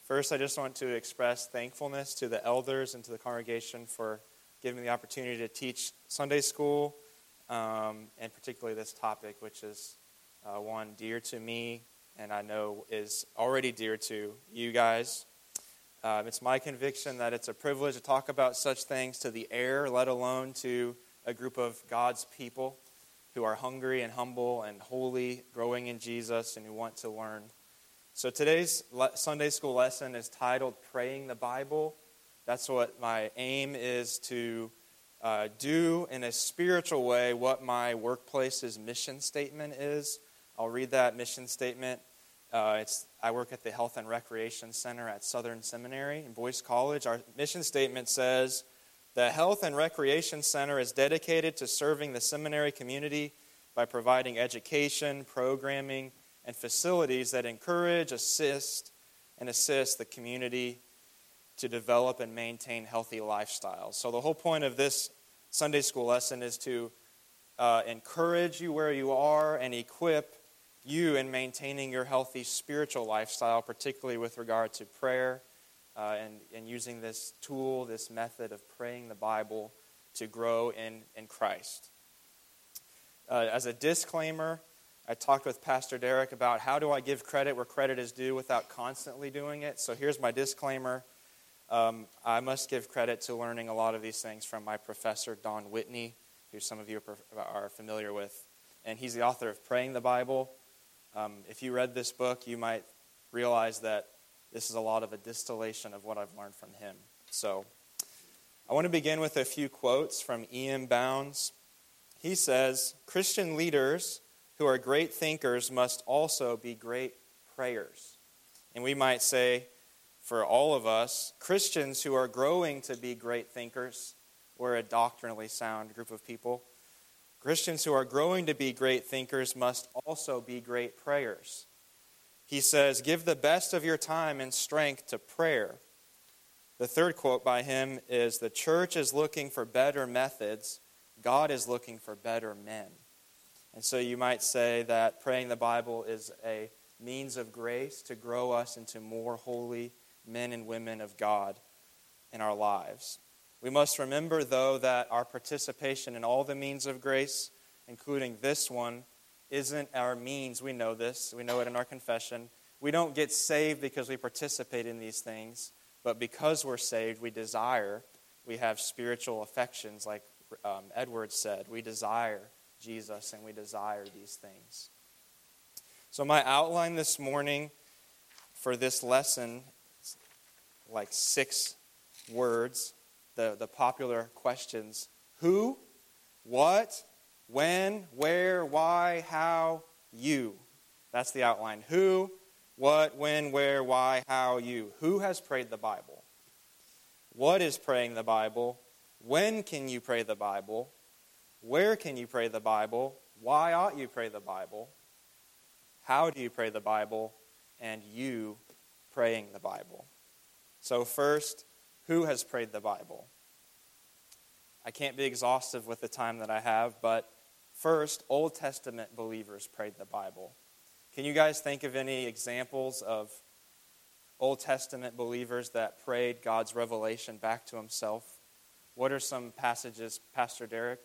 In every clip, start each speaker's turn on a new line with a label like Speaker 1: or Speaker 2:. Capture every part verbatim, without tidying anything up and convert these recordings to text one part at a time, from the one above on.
Speaker 1: First, I just want to express thankfulness to the elders and to the congregation for giving me the opportunity to teach Sunday school, um, and particularly this topic, which is uh, one dear to me, and I know is already dear to you guys. Uh, it's my conviction that it's a privilege to talk about such things to the air, let alone to a group of God's people who are hungry and humble and holy, growing in Jesus, and who want to learn. So today's Sunday school lesson is titled Praying the Bible. That's what my aim is, to uh, do in a spiritual way what my workplace's mission statement is. I'll read that mission statement. Uh, it's I work at the Health and Recreation Center at Southern Seminary in Boyce College. Our mission statement says, the Health and Recreation Center is dedicated to serving the seminary community by providing education, programming, and facilities that encourage, assist, and assist the community to develop and maintain healthy lifestyles. So the whole point of this Sunday school lesson is to uh, encourage you where you are and equip you in maintaining your healthy spiritual lifestyle, particularly with regard to prayer, uh, and, and using this tool, this method of praying the Bible to grow in, in Christ. Uh, as a disclaimer, I talked with Pastor Derek about how do I give credit where credit is due without constantly doing it. So here's my disclaimer. Um, I must give credit to learning a lot of these things from my professor, Don Whitney, who some of you are familiar with. And he's the author of Praying the Bible. Um, if you read this book, you might realize that this is a lot of a distillation of what I've learned from him. So I want to begin with a few quotes from E M Bounds. He says, Christian leaders who are great thinkers must also be great prayers. And we might say, for all of us, Christians who are growing to be great thinkers, we're a doctrinally sound group of people. Christians who are growing to be great thinkers must also be great prayers. He says, give the best of your time and strength to prayer. The third quote by him is, the church is looking for better methods. God is looking for better men. And so you might say that praying the Bible is a means of grace to grow us into more holy men and women of God in our lives. We must remember, though, that our participation in all the means of grace, including this one, isn't our means. We know this. We know it in our confession. We don't get saved because we participate in these things, but because we're saved, we desire, we have spiritual affections, like um, Edward said. We desire Jesus, and we desire these things. So my outline this morning for this lesson is like six words, the, the popular questions: who, what, when, where, why, how, you. That's the outline. Who, what, when, where, why, how, you. Who has prayed the Bible? What is praying the Bible? When can you pray the Bible? Where can you pray the Bible? Why ought you pray the Bible? How do you pray the Bible? And you praying the Bible. So first, who has prayed the Bible? I can't be exhaustive with the time that I have, but first, Old Testament believers prayed the Bible. Can you guys think of any examples of Old Testament believers that prayed God's revelation back to himself? What are some passages, Pastor Derek?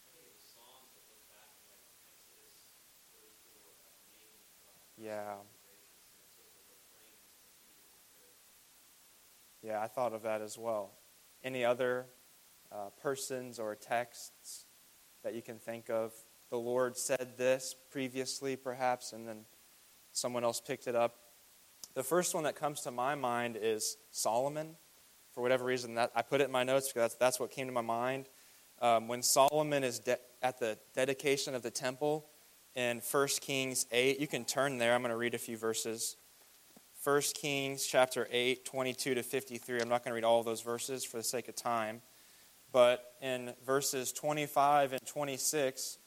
Speaker 1: Yeah. Yeah, I thought of that as well. Any other uh, persons or texts that you can think of? The Lord said this previously, perhaps, and then someone else picked it up. The first one that comes to my mind is Solomon. For whatever reason, that I put it in my notes because that's, that's what came to my mind. Um, when Solomon is de- at the dedication of the temple, in First Kings eight, you can turn there. I'm going to read a few verses. First Kings chapter eight, twenty-two to fifty-three. I'm not going to read all of those verses for the sake of time. But in verses twenty-five and twenty-six,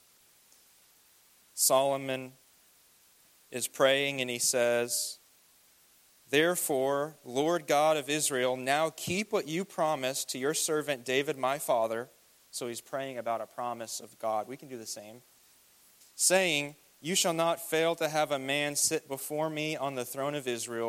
Speaker 1: Solomon is praying and he says, therefore, Lord God of Israel, now keep what you promised to your servant David my father. So he's praying about a promise of God. We can do the same. Saying, you shall not fail to have a man sit before me on the throne of Israel,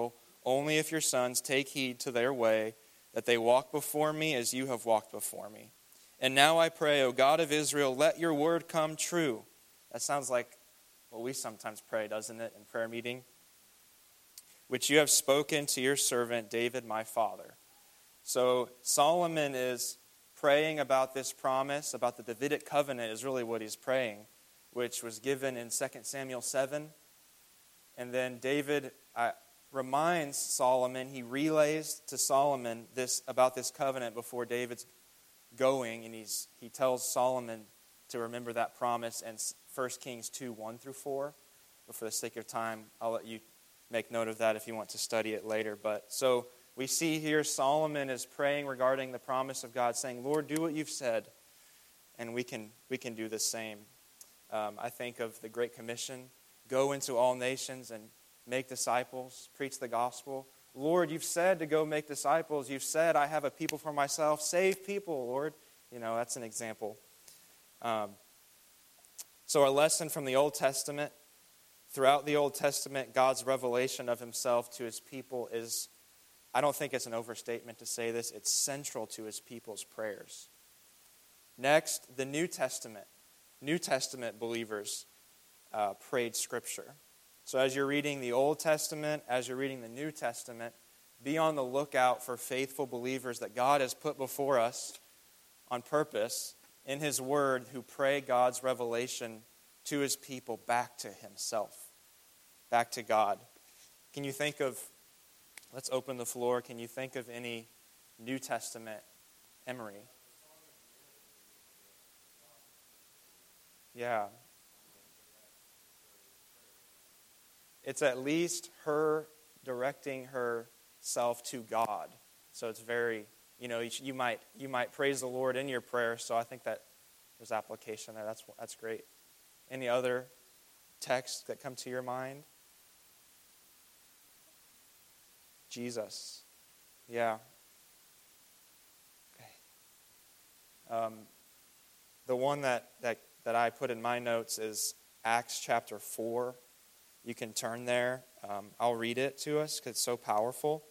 Speaker 1: only if your sons take heed to their way, that they walk before me as you have walked before me. And now I pray, O God of Israel, let your word come true. That sounds like what we sometimes pray, doesn't it, in prayer meeting? Which you have spoken to your servant David, my father. So Solomon is praying about this promise, about the Davidic covenant is really what he's praying, which was given in Second Samuel seven. And then David uh, reminds Solomon, he relays to Solomon this about this covenant before David's going, and he's he tells Solomon to remember that promise in First Kings two, one through four. But for the sake of time, I'll let you make note of that if you want to study it later. But so we see here Solomon is praying regarding the promise of God, saying, Lord, do what you've said, and we can we can do the same. Um, I think of the Great Commission, go into all nations and make disciples, preach the gospel. Lord, you've said to go make disciples. You've said, I have a people for myself. Save people, Lord. You know, that's an example. Um, so our lesson from the Old Testament, throughout the Old Testament, God's revelation of himself to his people is, I don't think it's an overstatement to say this, it's central to his people's prayers. Next, the New Testament. New Testament believers uh, prayed Scripture. So as you're reading the Old Testament, as you're reading the New Testament, be on the lookout for faithful believers that God has put before us on purpose in his word who pray God's revelation to his people back to himself, back to God. Can you think of, let's open the floor, can you think of any New Testament Emery? Yeah. It's at least her directing herself to God. So it's very, you know, you might you might praise the Lord in your prayer. So I think that there's application there. That's that's great. Any other texts that come to your mind? Jesus. Yeah. Okay. Um, the one that, that, that I put in my notes is Acts chapter four. You can turn there. Um, I'll read it to us because it's so powerful.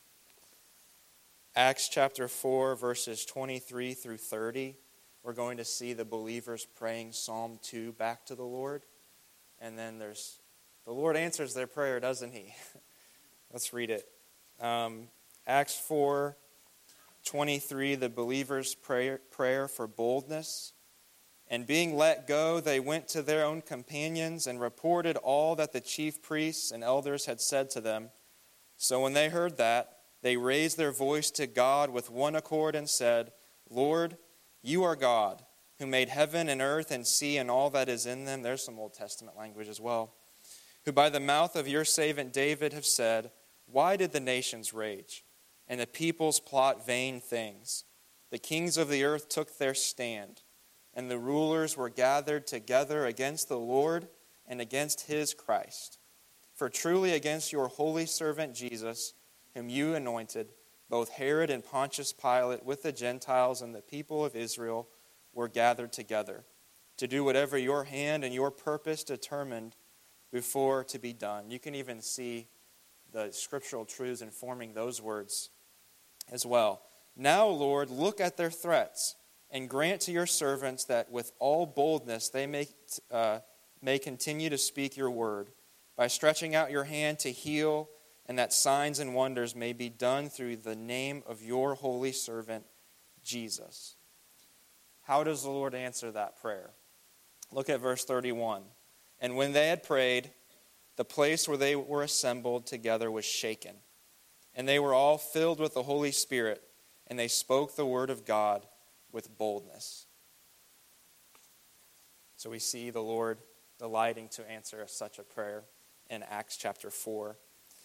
Speaker 1: Acts chapter four, verses twenty-three through thirty. We're going to see the believers praying Psalm two back to the Lord. And then there's, the Lord answers their prayer, doesn't he? Let's read it. Um, Acts four, twenty-three, the believers' prayer, prayer for boldness. And being let go, they went to their own companions and reported all that the chief priests and elders had said to them. So when they heard that, they raised their voice to God with one accord and said, Lord, you are God, who made heaven and earth and sea and all that is in them. There's some Old Testament language as well. Who by the mouth of your servant David have said, why did the nations rage and the peoples plot vain things? The kings of the earth took their stand, and the rulers were gathered together against the Lord and against his Christ. For truly against your holy servant Jesus, whom you anointed, both Herod and Pontius Pilate with the Gentiles and the people of Israel were gathered together to do whatever your hand and your purpose determined before to be done. You can even see the scriptural truths informing those words as well. Now, Lord, look at their threats, and grant to your servants that with all boldness they may, uh, may continue to speak your word, by stretching out your hand to heal, and that signs and wonders may be done through the name of your holy servant, Jesus. How does the Lord answer that prayer? Look at verse thirty-one. And when they had prayed, the place where they were assembled together was shaken, and they were all filled with the Holy Spirit, and they spoke the word of God with boldness. So we see the Lord delighting to answer such a prayer in Acts chapter four.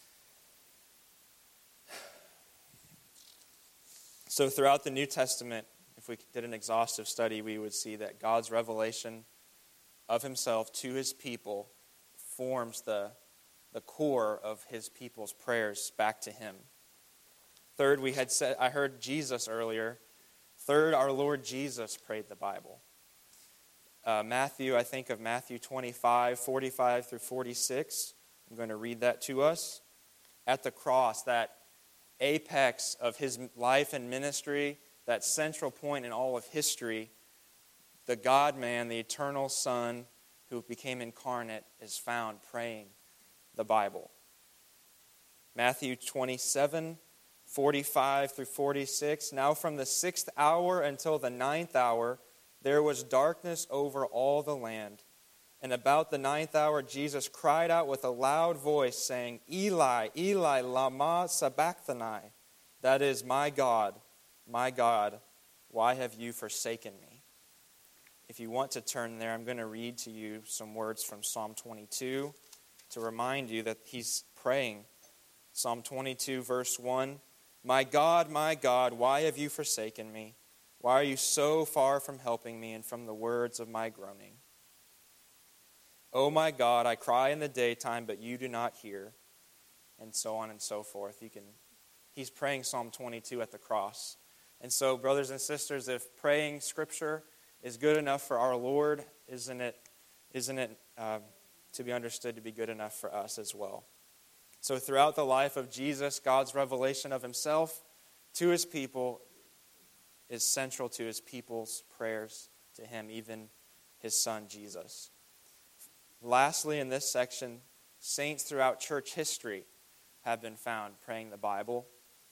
Speaker 1: So throughout the New Testament, if we did an exhaustive study, we would see that God's revelation of himself to his people forms the, the core of his people's prayers back to him. Third, we had said, I heard Jesus earlier. Third, our Lord Jesus prayed the Bible. Uh, Matthew, I think of Matthew twenty-five, forty-five through forty-six. I'm going to read that to us. at the cross, that apex of his life and ministry, that central point in all of history, the God-man, the eternal Son who became incarnate, is found praying the Bible. Matthew twenty-seven, forty-five through forty-six. Now from the sixth hour until the ninth hour, there was darkness over all the land. And about the ninth hour, Jesus cried out with a loud voice, saying, Eli, Eli, lama sabachthani. That is, my God, my God, why have you forsaken me? If you want to turn there, I'm going to read to you some words from Psalm twenty-two to remind you that he's praying. Psalm twenty-two, verse one, My God, my God, why have you forsaken me? Why are you so far from helping me and from the words of my groaning? O my God, I cry in the daytime, but you do not hear. And so on and so forth. You can. He's praying Psalm twenty-two at the cross. And so, brothers and sisters, if praying Scripture is good enough for our Lord, isn't it, isn't it uh, to be understood to be good enough for us as well? So throughout the life of Jesus, God's revelation of himself to his people is central to his people's prayers to him, even his son Jesus. Lastly, in this section, saints throughout church history have been found praying the Bible.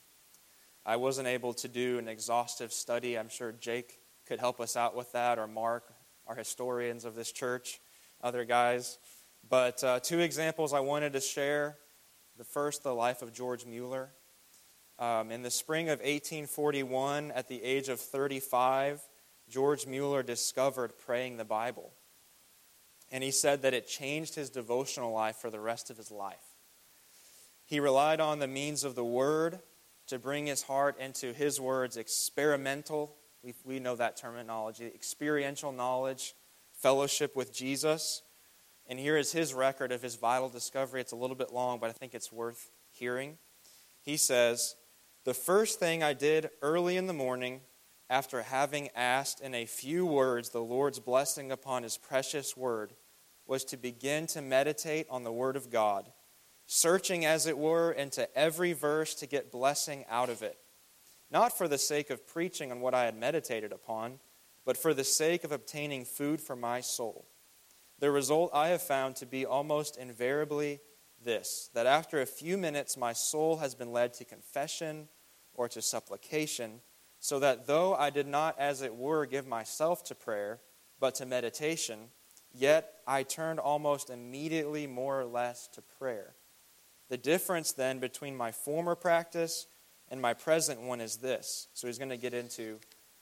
Speaker 1: I wasn't able to do an exhaustive study. I'm sure Jake could help us out with that, or Mark, our historians of this church, other guys. But uh, two examples I wanted to share. The first, the life of George Mueller. Um, in the spring of eighteen forty-one, at the age of thirty-five, George Mueller discovered praying the Bible. And he said that it changed his devotional life for the rest of his life. He relied on the means of the Word to bring his heart into, his words, experimental, we, we know that terminology, experiential knowledge, fellowship with Jesus. And here is his record of his vital discovery. It's a little bit long, but I think it's worth hearing. He says, The first thing I did early in the morning, after having asked in a few words the Lord's blessing upon his precious word, was to begin to meditate on the word of God, searching, as it were, into every verse to get blessing out of it, not for the sake of preaching on what I had meditated upon, but for the sake of obtaining food for my soul. The result I have found to be almost invariably this, that after a few minutes my soul has been led to confession or to supplication, so that though I did not, as it were, give myself to prayer, but to meditation, yet I turned almost immediately more or less to prayer. The difference then between my former practice and my present one is this. So he's going to get into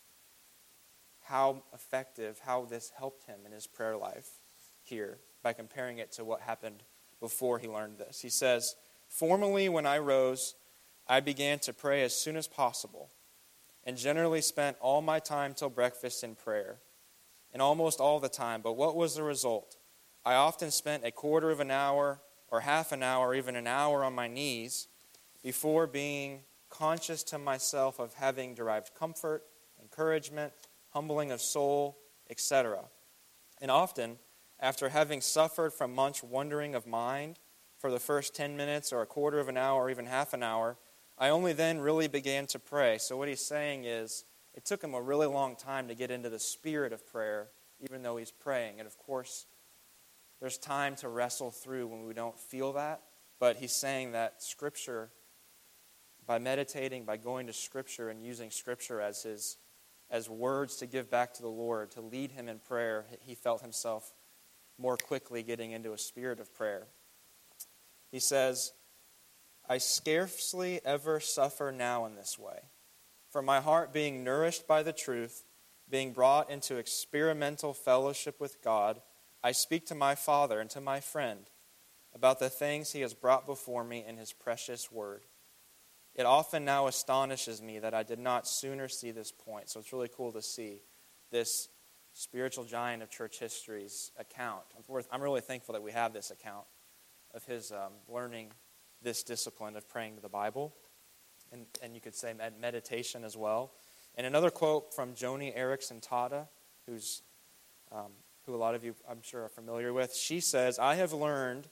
Speaker 1: how effective, how this helped him in his prayer life here by comparing it to what happened before he learned this. He says, Formerly when I rose, I began to pray as soon as possible, and generally spent all my time till breakfast in prayer, and almost all the time. But what was the result? I often spent a quarter of an hour or half an hour, or even an hour on my knees before being conscious to myself of having derived comfort, encouragement, humbling of soul, et cetera. And often, after having suffered from much wandering of mind for the first ten minutes or a quarter of an hour or even half an hour, I only then really began to pray. So what he's saying is, it took him a really long time to get into the spirit of prayer, even though he's praying. And of course, there's time to wrestle through when we don't feel that. But he's saying that Scripture, by meditating, by going to Scripture and using Scripture as his as words to give back to the Lord, to lead him in prayer, he felt himself more quickly getting into a spirit of prayer. He says, I scarcely ever suffer now in this way. For my heart being nourished by the truth, being brought into experimental fellowship with God, I speak to my Father and to my friend about the things he has brought before me in his precious word. It often now astonishes me that I did not sooner see this point. So it's really cool to see this spiritual giant of church history's account. I'm really thankful that we have this account of his um, learning this discipline of praying to the Bible. And, and you could say med- meditation as well. And another quote from Joni Eareckson Tada, who's um, who a lot of you, I'm sure, are familiar with. She says, I have learned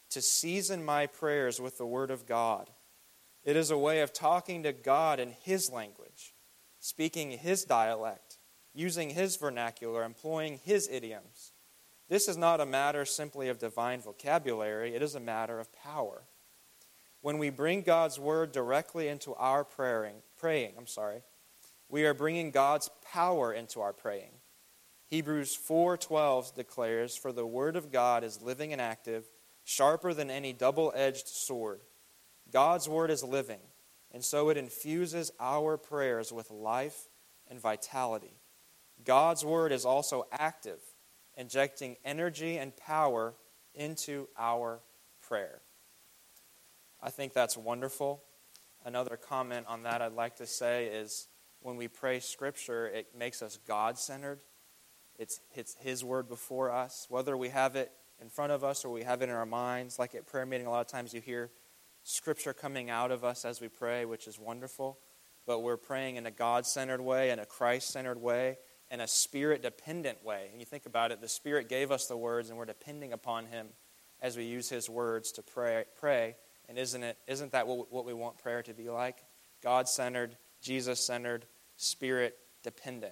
Speaker 1: to season my prayers with the Word of God. It is a way of talking to God in His language, speaking His dialect, using His vernacular, employing His idioms. This is not a matter simply of divine vocabulary. It is a matter of power. When we bring God's Word directly into our praying, praying, I'm sorry, we are bringing God's power into our praying. Hebrews four twelve declares, "For the Word of God is living and active, sharper than any double-edged sword." God's Word is living, and so it infuses our prayers with life and vitality. God's Word is also active, injecting energy and power into our prayer. I think that's wonderful. Another comment on that I'd like to say is when we pray Scripture, it makes us God-centered. It's, it's His Word before us. Whether we have it in front of us or we have it in our minds, like at prayer meeting, a lot of times you hear Scripture coming out of us as we pray, which is wonderful. But we're praying in a God-centered way, in a Christ-centered way, in a Spirit-dependent way. And you think about it, the Spirit gave us the words, and we're depending upon Him as we use His words to pray. pray. And isn't it? Isn't that what, what we want prayer to be like? God-centered, Jesus-centered, Spirit-dependent.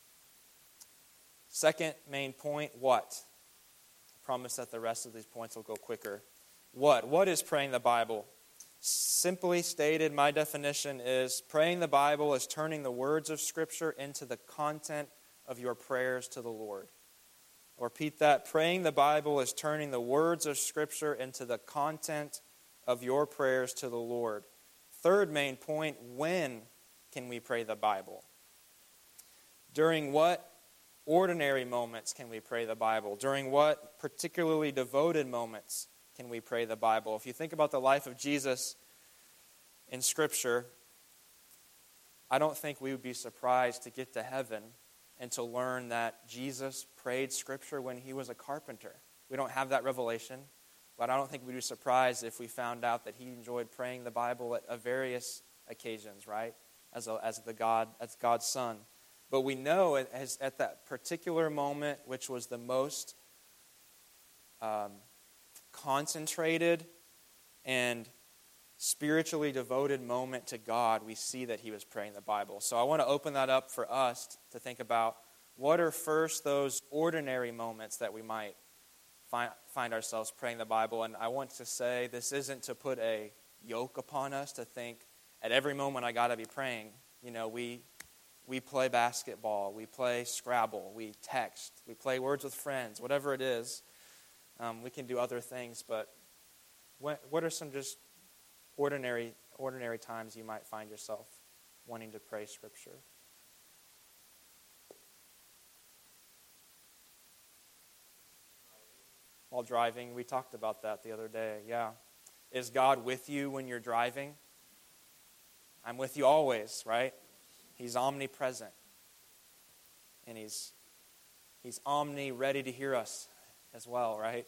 Speaker 1: Second main point, what? I promise that the rest of these points will go quicker. What? What is praying the Bible? Simply stated, my definition is praying the Bible is turning the words of Scripture into the content of your prayers to the Lord. I'll repeat that. Praying the Bible is turning the words of Scripture into the content of your prayers to the Lord. Third main point, when can we pray the Bible? During what ordinary moments can we pray the Bible? During what particularly devoted moments can we pray the Bible? If you think about the life of Jesus in Scripture, I don't think we would be surprised to get to heaven and to learn that Jesus prayed Scripture when He was a carpenter. We don't have that revelation, but I don't think we'd be surprised if we found out that He enjoyed praying the Bible at, at various occasions, right? As a, as the God, as God's Son. But we know it as, at that particular moment, which was the most um, concentrated and spiritually devoted moment to God, we see that He was praying the Bible. So I want to open that up for us to think about what are first those ordinary moments that we might find, find ourselves praying the Bible. And I want to say this isn't to put a yoke upon us to think at every moment I got to be praying. You know, we we play basketball, we play Scrabble, we text, we play Words with Friends, whatever it is. Um, we can do other things, but what, what are some just ordinary ordinary times you might find yourself wanting to pray Scripture? While driving, we talked about that the other day, yeah. Is God with you when you're driving? I'm with you always, right? He's omnipresent. And He's He's omni, ready to hear us as well, right?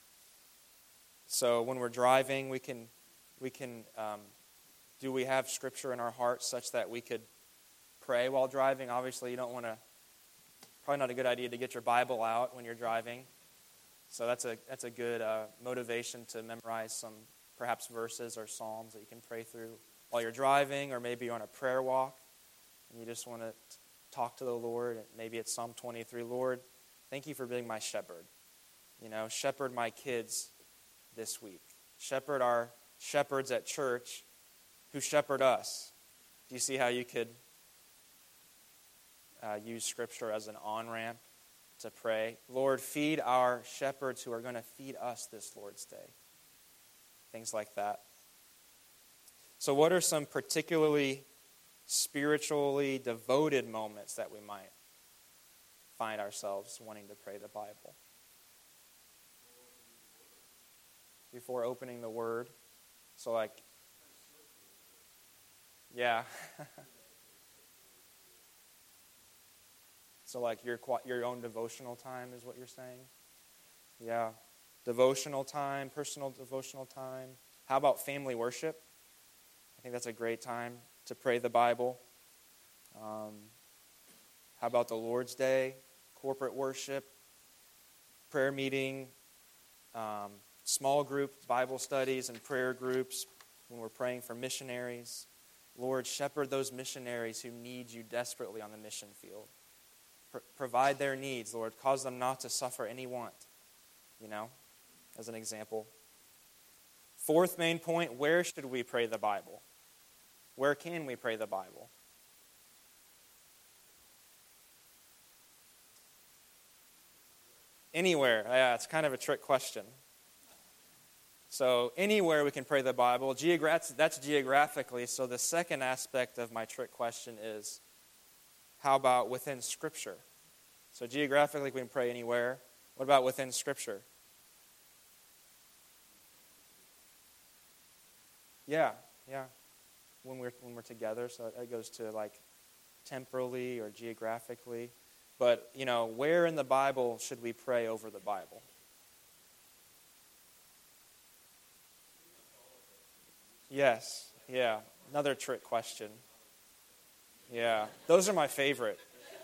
Speaker 1: So when we're driving, we can, we can um, do we have Scripture in our hearts such that we could pray while driving? Obviously, you don't want to, probably not a good idea to get your Bible out when you're driving. So that's a that's a good uh, motivation to memorize some perhaps verses or psalms that you can pray through while you're driving, or maybe you're on a prayer walk and you just want to talk to the Lord. Maybe it's Psalm twenty-three. Lord, thank you for being my shepherd. You know, shepherd my kids this week. Shepherd our shepherds at church who shepherd us. Do you see how you could uh, use Scripture as an on-ramp to pray? Lord, feed our shepherds who are going to feed us this Lord's Day. Things like that. So what are some particularly spiritually devoted moments that we might find ourselves wanting to pray the Bible? Before opening the Word. So like, yeah. So like your your own devotional time is what you're saying? Yeah. Devotional time, personal devotional time. How about family worship? I think that's a great time to pray the Bible. Um, how about the Lord's Day, corporate worship, prayer meeting, um, small group Bible studies and prayer groups, when we're praying for missionaries. Lord, shepherd those missionaries who need you desperately on the mission field. Pro- provide their needs, Lord. Cause them not to suffer any want, you know, as an example. Fourth main point, where should we pray the Bible? Where can we pray the Bible? Anywhere. Yeah, it's kind of a trick question. So anywhere we can pray the Bible. Geogra- that's geographically. So the second aspect of my trick question is, how about within Scripture? So geographically we can pray anywhere. What about within Scripture? Yeah, yeah. When we're when we're together, so it goes to like temporally or geographically. But, you know, where in the Bible should we pray over the Bible? Yes, yeah. Another trick question. Yeah, those are my favorite.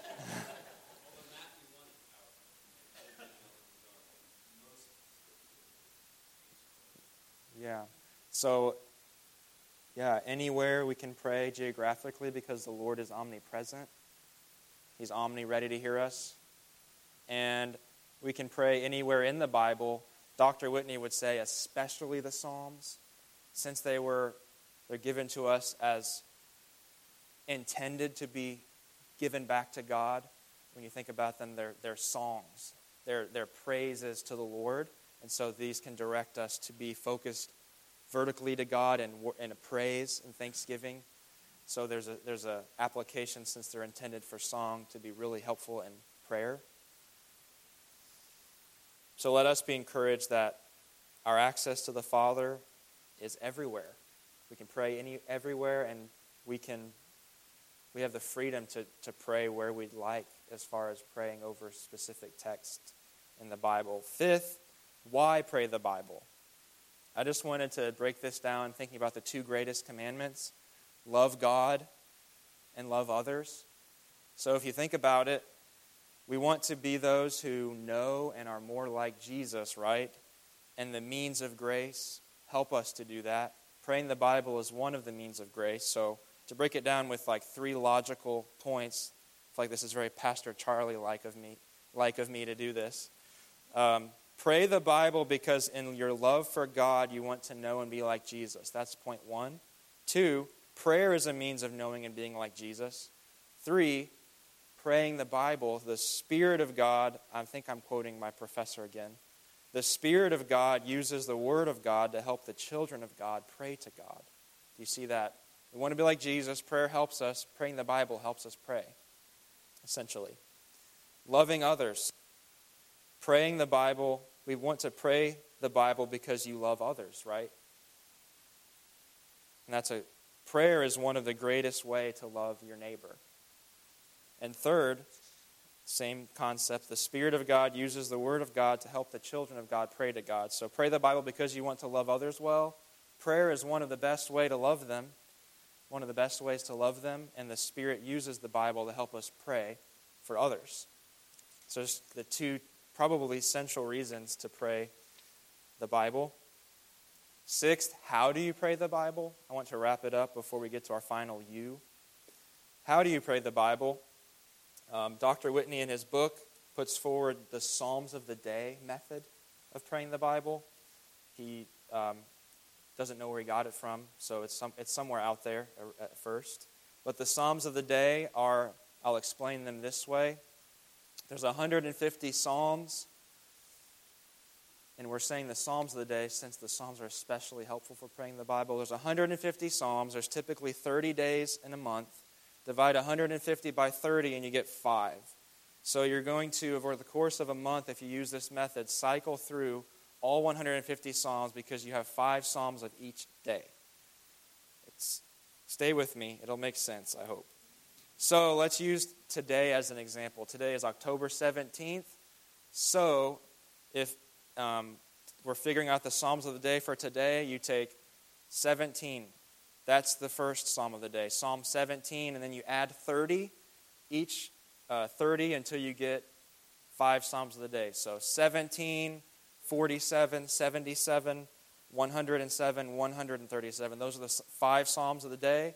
Speaker 1: Yeah. So, yeah, anywhere we can pray geographically because the Lord is omnipresent. He's omni ready to hear us. And we can pray anywhere in the Bible. Doctor Whitney would say, especially the Psalms, since they were they're given to us as intended to be given back to God. When you think about them, they're, they're songs. They're, they're praises to the Lord. And so these can direct us to be focused vertically to God and in a praise and thanksgiving. So there's a there's a application, since they're intended for song, to be really helpful in prayer. So let us be encouraged that our access to the Father is everywhere. We can pray any everywhere, and we can we have the freedom to, to pray where we'd like as far as praying over specific text in the Bible. Fifth, why pray the Bible? I just wanted to break this down thinking about the two greatest commandments. Love God and love others. So if you think about it, we want to be those who know and are more like Jesus, right? And the means of grace help us to do that. Praying the Bible is one of the means of grace. So to break it down with like three logical points, I feel like this is very Pastor Charlie-like of me, like of me to do this. Um, pray the Bible because in your love for God, you want to know and be like Jesus. That's point one. Two, prayer is a means of knowing and being like Jesus. Three, praying the Bible, the Spirit of God, I think I'm quoting my professor again, the Spirit of God uses the Word of God to help the children of God pray to God. Do you see that? We want to be like Jesus. Prayer helps us. Praying the Bible helps us pray, essentially. Loving others. Praying the Bible, we want to pray the Bible because you love others, right? And that's a prayer is one of the greatest way to love your neighbor. And third, same concept, the Spirit of God uses the Word of God to help the children of God pray to God. So pray the Bible because you want to love others well. Prayer is one of the best way to love them, one of the best ways to love them, and the Spirit uses the Bible to help us pray for others. So it's the two probably central reasons to pray the Bible. Sixth, how do you pray the Bible? I want to wrap it up before we get to our final U. How do you pray the Bible? Um, Doctor Whitney, in his book, puts forward the Psalms of the Day method of praying the Bible. He um, doesn't know where he got it from, so it's some, it's somewhere out there at first. But the Psalms of the Day are, I'll explain them this way. There's one hundred fifty Psalms. And we're saying the Psalms of the day since the Psalms are especially helpful for praying the Bible. There's one hundred fifty Psalms. There's typically thirty days in a month. Divide one hundred fifty by thirty and you get five. So you're going to, over the course of a month, if you use this method, cycle through all one hundred fifty Psalms because you have five Psalms of each day. It's, stay with me. It'll make sense, I hope. So let's use today as an example. Today is October seventeenth. So if Um, we're figuring out the Psalms of the day for today, you take seventeen. That's the first Psalm of the day. Psalm seventeen, and then you add thirty, each uh, thirty until you get five Psalms of the day. So seventeen, forty-seven, seventy-seven, one hundred seven, one hundred thirty-seven. Those are the five Psalms of the day.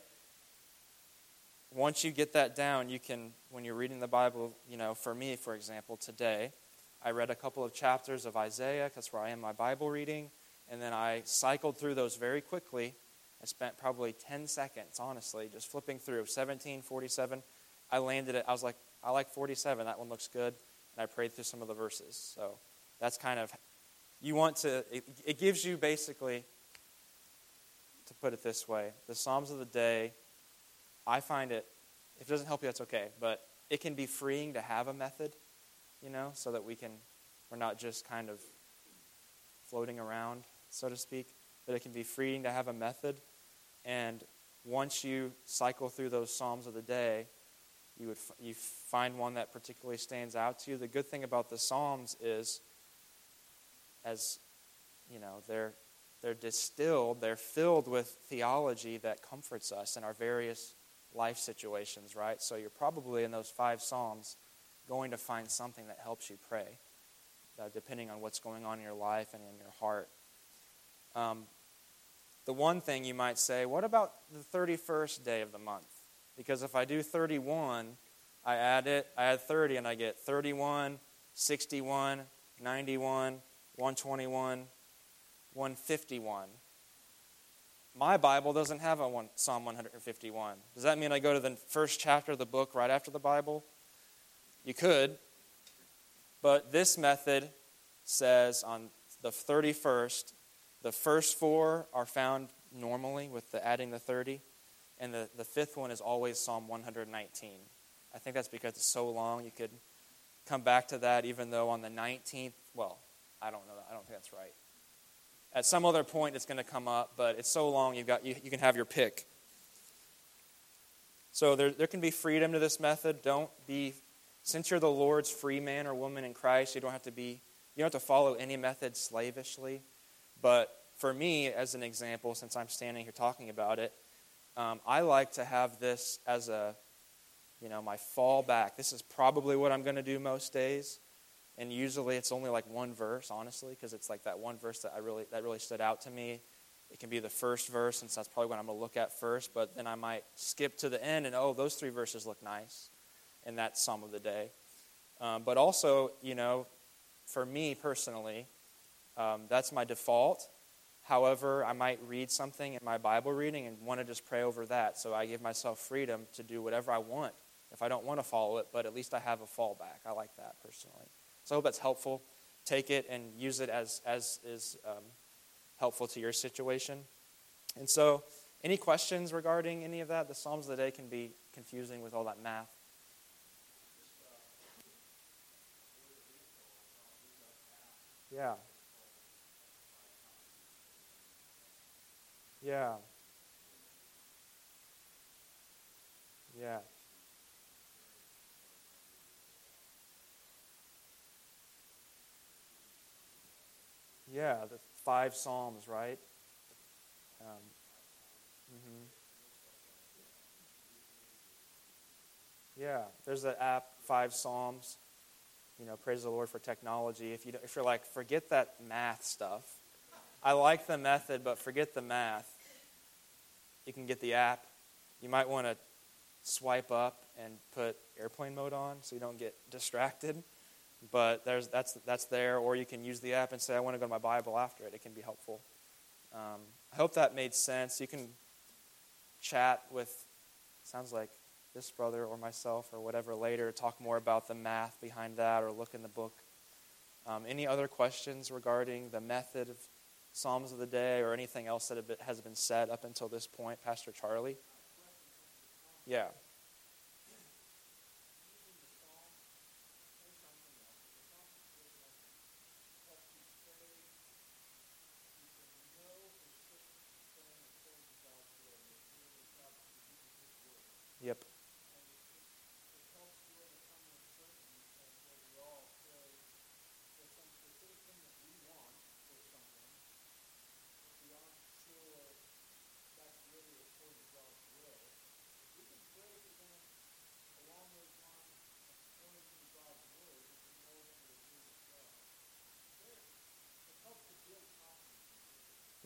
Speaker 1: Once you get that down, you can, when you're reading the Bible, you know, for me, for example, today, I read a couple of chapters of Isaiah, that's where I am my Bible reading, and then I cycled through those very quickly. I spent probably ten seconds, honestly, just flipping through seventeen, forty-seven. I landed it, I was like, I like forty-seven, that one looks good, and I prayed through some of the verses. So that's kind of, you want to, it, it gives you basically, to put it this way, the Psalms of the day, I find it, if it doesn't help you, that's okay, but it can be freeing to have a method, you know, so that we can, we're not just kind of floating around, so to speak, but it can be freeing to have a method. And once you cycle through those Psalms of the day, you would you find one that particularly stands out to you. The good thing about the Psalms is, as you know, they're they're distilled, they're filled with theology that comforts us in our various life situations, right? So you're probably in those five Psalms going to find something that helps you pray, uh, depending on what's going on in your life and in your heart. Um, the one thing you might say, what about the thirty-first day of the month? Because if I do thirty-one, I add it, I add thirty, and I get thirty-one, sixty-one, ninety-one, one twenty-one, one fifty-one. My Bible doesn't have a one, Psalm one fifty-one. Does that mean I go to the first chapter of the book right after the Bible? You could, but this method says on the thirty-first, the first four are found normally with the adding the thirty, and the, the fifth one is always Psalm one nineteen. I think that's because it's so long you could come back to that, even though on the nineteenth, well, I don't know, I don't think that's right. At some other point it's going to come up, but it's so long you've got you, you can have your pick. So there there can be freedom to this method. Don't be, since you're the Lord's free man or woman in Christ, you don't have to be, you don't have to follow any method slavishly. But for me, as an example, since I'm standing here talking about it, um, I like to have this as a, you know, my fallback. This is probably what I'm going to do most days. And usually it's only like one verse, honestly, because it's like that one verse that I really that really stood out to me. It can be the first verse, since that's probably what I'm going to look at first. But then I might skip to the end and, oh, those three verses look nice. And that's Psalm of the day. Um, but also, you know, for me personally, um, that's my default. However, I might read something in my Bible reading and want to just pray over that. So I give myself freedom to do whatever I want if I don't want to follow it, but at least I have a fallback. I like that personally. So I hope that's helpful. Take it and use it as, as is um, helpful to your situation. And so, any questions regarding any of that? The Psalms of the day can be confusing with all that math. Yeah. Yeah. Yeah. Yeah, the five Psalms, right? Um, mm-hmm. Yeah, there's an app, Five Psalms. You know, praise the Lord for technology. If you if you're like, forget that math stuff. I like the method, but forget the math. You can get the app. You might want to swipe up and put airplane mode on so you don't get distracted. But there's that's that's there, or you can use the app and say, I want to go to my Bible after it. It can be helpful. Um, I hope that made sense. You can chat with, sounds like this brother or myself or whatever later, talk more about the math behind that or look in the book. Um, any other questions regarding the method of Psalms of the day or anything else that has been said up until this point, Pastor Charlie? Yeah. Yep.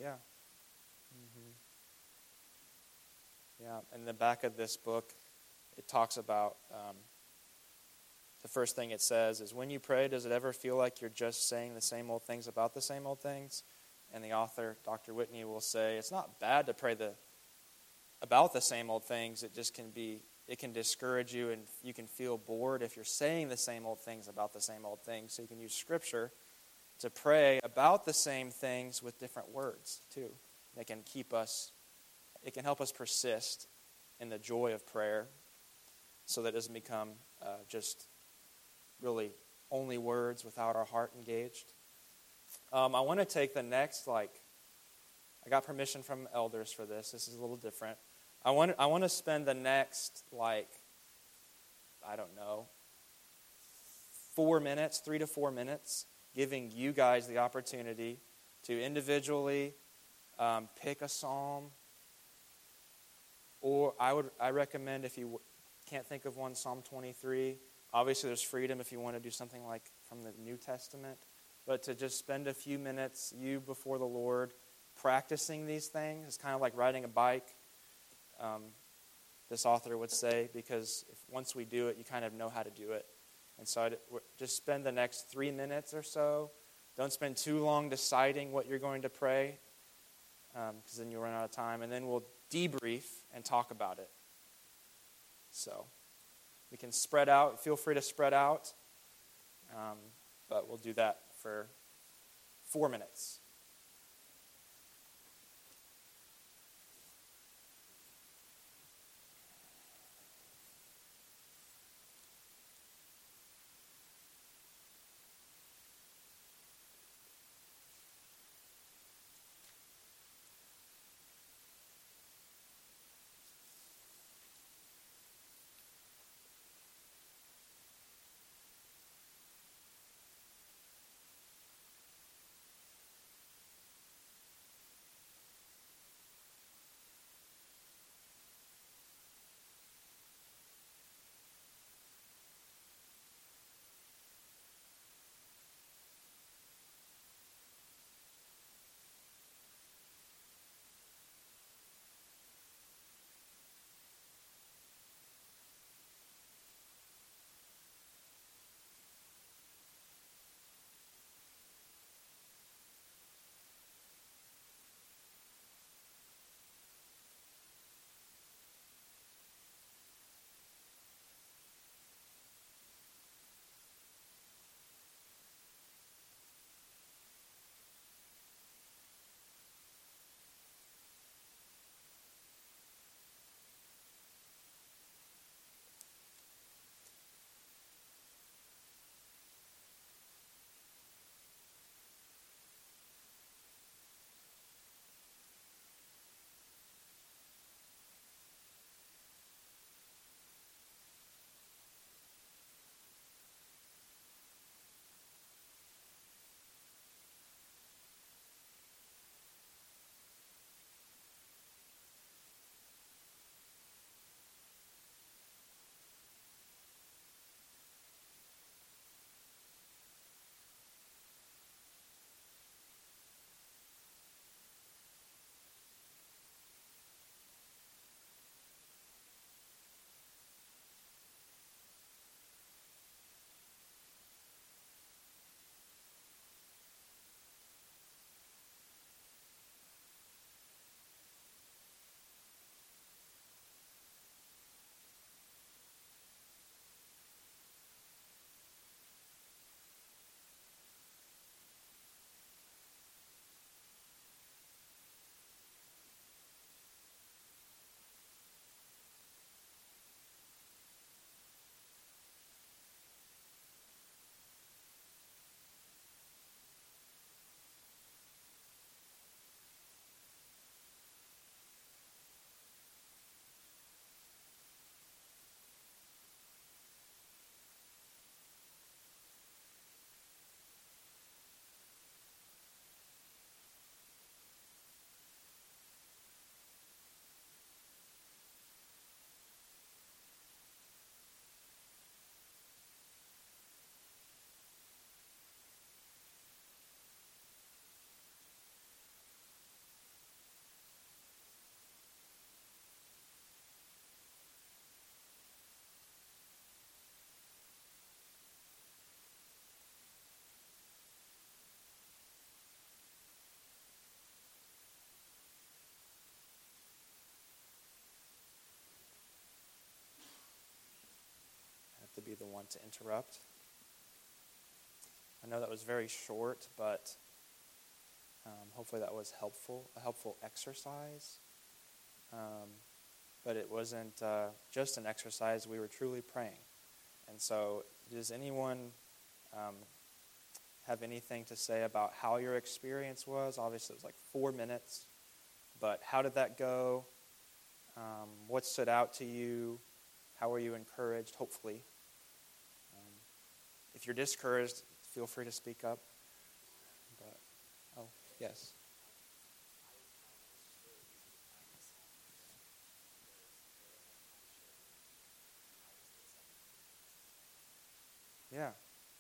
Speaker 1: Yeah. Mm-hmm. Yeah. In the back of this book, it talks about um, the first thing it says is, when you pray, does it ever feel like you're just saying the same old things about the same old things? And the author, Doctor Whitney, will say it's not bad to pray the about the same old things. It just can be, it can discourage you, and you can feel bored if you're saying the same old things about the same old things. So you can use Scripture to pray about the same things with different words too. It can keep us, it can help us persist in the joy of prayer, so that it doesn't become uh, just really only words without our heart engaged. Um, I want to take the next, like, I got permission from elders for this. This is a little different. I want, I want to spend the next, like, I don't know, four minutes, three to four minutes, giving you guys the opportunity to individually um, pick a psalm. Or I would, I recommend, if you can't think of one, Psalm twenty-three. Obviously, there's freedom if you want to do something like from the New Testament. But to just spend a few minutes, you before the Lord, practicing these things. It's kind of like riding a bike, um, this author would say, because if, once we do it, you kind of know how to do it. And so I'd, just spend the next three minutes or so. Don't spend too long deciding what you're going to pray, because um, then you'll run out of time. And then we'll debrief and talk about it. So we can spread out. Feel free to spread out. Um, but we'll do that for four minutes. one to interrupt. I know that was very short, but um, hopefully that was helpful, a helpful exercise. Um, but it wasn't uh, just an exercise. We were truly praying. And so does anyone um, have anything to say about how your experience was? Obviously, it was like four minutes. But how did that go? Um, what stood out to you? How were you encouraged, hopefully? Um, if you're discouraged, feel free to speak up. But, oh, yes. Yeah.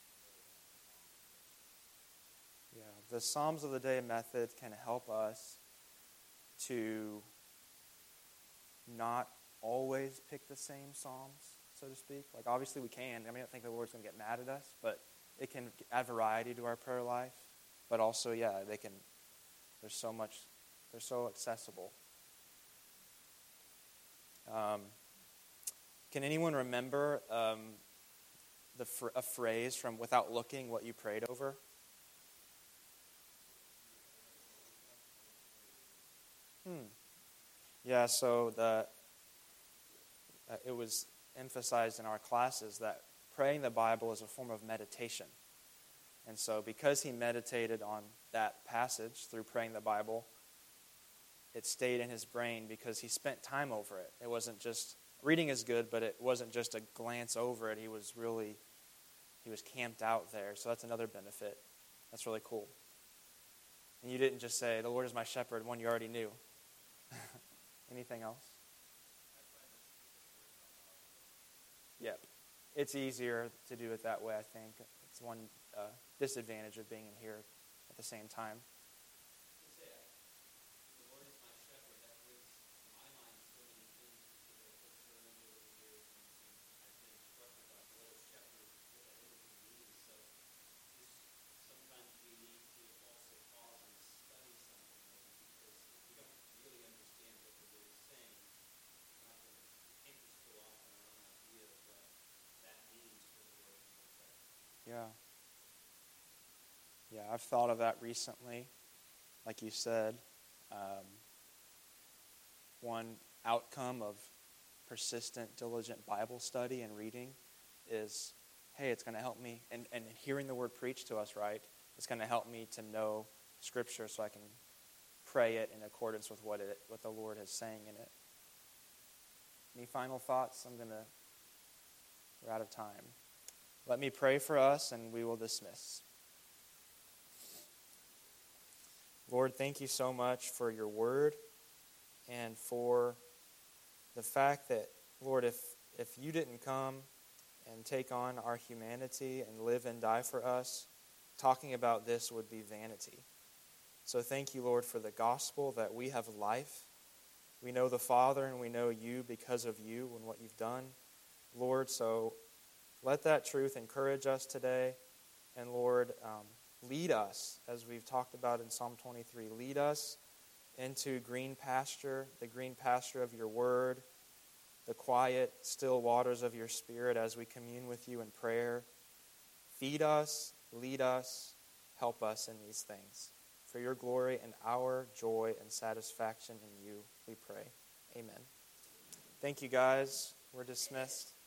Speaker 1: Yeah. The Psalms of the Day method can help us to not always pick the same psalms, so to speak. Like, obviously we can. I mean, I don't think the Lord's going to get mad at us, but it can add variety to our prayer life. But also, yeah, they can, there's so much, they're so accessible. Um, can anyone remember um, the fr- a phrase from Without Looking, what you prayed over? Hmm. Yeah, so the uh, it was emphasized in our classes that praying the Bible is a form of meditation. And so because he meditated on that passage through praying the Bible, it stayed in his brain because he spent time over it. It wasn't just, reading is good, but it wasn't just a glance over it. He was really, he was camped out there. So that's another benefit. That's really cool. And you didn't just say, the Lord is my shepherd, one you already knew. Anything else? Yep. It's easier to do it that way, I think. It's one uh, disadvantage of being in here at the same time.
Speaker 2: The Lord is my shepherd. That brings to my mind so many things because I've heard sermons over the years and, and I've been instructed by what a shepherd, what that imagery means. So this, sometimes we need to also pause and study something maybe because if we don't really understand what the Lord is saying, we're not going to, we can't just go off on our own idea of what that means for the Lord in our prayer.
Speaker 1: Yeah. Yeah, I've thought of that recently. Like you said, um, one outcome of persistent, diligent Bible study and reading is, hey, it's going to help me, and, and hearing the word preached to us, right, it's going to help me to know Scripture so I can pray it in accordance with what it what the Lord is saying in it. Any final thoughts? I'm going to, we're out of time. Let me pray for us, and we will dismiss. Lord, thank you so much for your word and for the fact that, Lord, if, if you didn't come and take on our humanity and live and die for us, talking about this would be vanity. So thank you, Lord, for the gospel that we have life. We know the Father and we know you because of you and what you've done. Lord, so let that truth encourage us today. And Lord, um, lead us, as we've talked about in Psalm twenty-three, lead us into green pasture, the green pasture of your word, the quiet, still waters of your Spirit as we commune with you in prayer. Feed us, lead us, help us in these things. For your glory and our joy and satisfaction in you, we pray. Amen. Thank you, guys. We're dismissed.